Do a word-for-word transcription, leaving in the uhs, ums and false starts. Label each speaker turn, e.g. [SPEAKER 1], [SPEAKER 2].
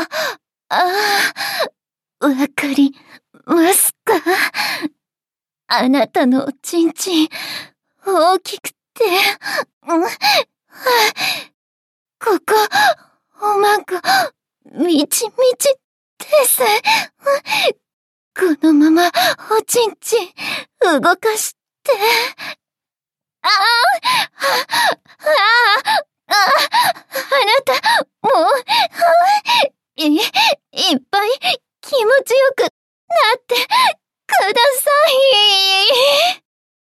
[SPEAKER 1] ああ、わかりますか？あなたのおちんちん、大きくて、うん、はここ、おまご、みちみちです。このまま、おちんちん、動かして、ああ、ああ、ああ、あなた、もう、い、いっぱい気持ちよくなってください。